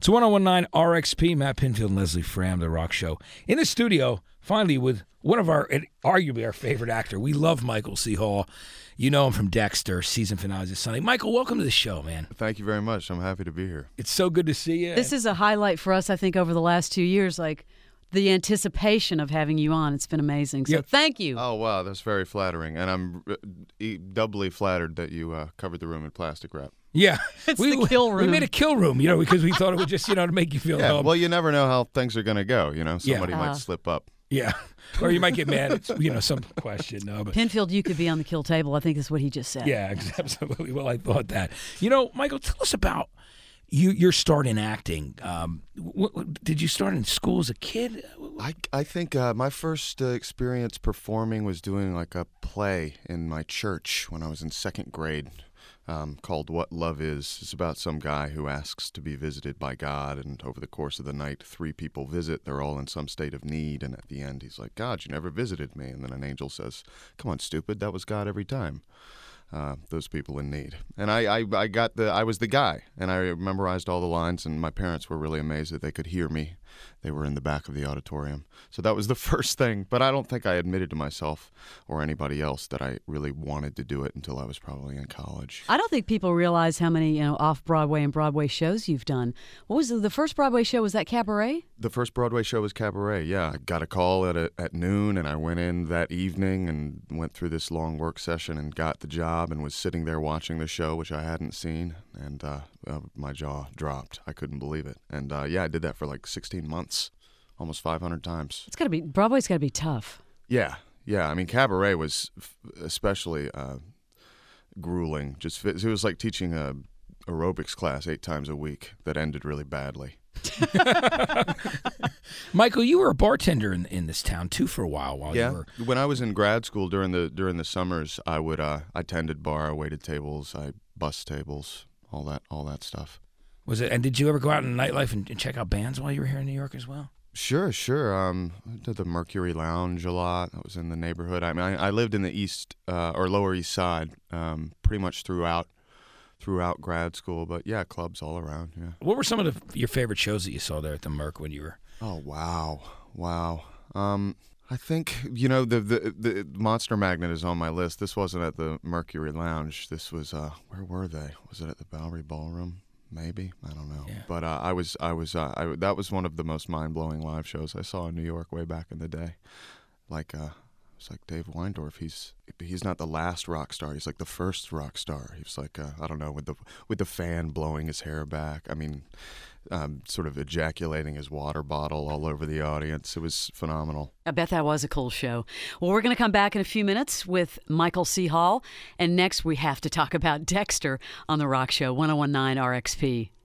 It's 1019 RXP, Matt Pinfield and Leslie Fram, The Rock Show. In the studio, finally, with one of arguably our favorite actor. We love Michael C. Hall. You know him from Dexter, season finale this Sunday. Michael, welcome to the show, man. Thank you very much. I'm happy to be here. It's so good to see you. This is a highlight for us, I think, over the last 2 years, like the anticipation of having you on. It's been amazing. So thank you. Oh, wow. That's very flattering. And I'm doubly flattered that you covered the room in plastic wrap. Yeah. It's the kill room. We made a kill room, because we thought it would just, to make you feel Yeah, home. well, you never know how things are going to go, Somebody might slip up. Yeah. Or you might get mad at, some question. No, but Pinfield, you could be on the kill table. I think is what he just said. Yeah, absolutely. Well, I thought that. Michael, tell us about your start in acting. Did you start in school as a kid? I think my first experience performing was doing like a play in my church when I was in second grade. Called What Love Is. It's about some guy who asks to be visited by God, and over the course of the night, 3 people visit. They're all in some state of need, and at the end, he's like, God, you never visited me. And then an angel says, come on, stupid, that was God every time. Those people in need. And I was the guy, and I memorized all the lines, and my parents were really amazed that they could hear me. They were in the back of the auditorium. So that was the first thing, but I don't think I admitted to myself or anybody else that I really wanted to do it until I was probably in college. I don't think people realize how many, off-Broadway and Broadway shows you've done. What was the first Broadway show? Was that Cabaret? The first Broadway show was Cabaret, yeah. I got a call at noon, and I went in that evening and went through this long work session and got the job and was sitting there watching the show, which I hadn't seen, and my jaw dropped. I couldn't believe it. And, I did that for like 16 months, almost 500 times. Broadway's got to be tough. Yeah. I mean, Cabaret was especially grueling. It was like teaching a aerobics class 8 times a week that ended really badly. Michael, you were a bartender in this town too for a while. You were... When I was in grad school during the summers, I tended bar, I waited tables, I bussed tables, all that stuff. Was it? And did you ever go out in the nightlife and check out bands while you were here in New York as well? Sure. I did the Mercury Lounge a lot. I was in the neighborhood. I mean, I lived in the East or Lower East Side pretty much throughout grad school. But yeah, clubs all around. Yeah. What were some of your favorite shows that you saw there at the Merc when you were? Oh wow. I think the Monster Magnet is on my list. This wasn't at the Mercury Lounge. This was where were they? Was it at the Bowery Ballroom? Maybe, I don't know. Yeah. But that was one of the most mind-blowing live shows I saw in New York way back in the day. Like it's like Dave Weindorf. He's not the last rock star. He's like the first rock star. He was like I don't know, with the fan blowing his hair back. I mean, sort of ejaculating his water bottle all over the audience. It was phenomenal. I bet that was a cool show. Well, we're going to come back in a few minutes with Michael C. Hall. And next we have to talk about Dexter on The Rock Show, 1019 RXP.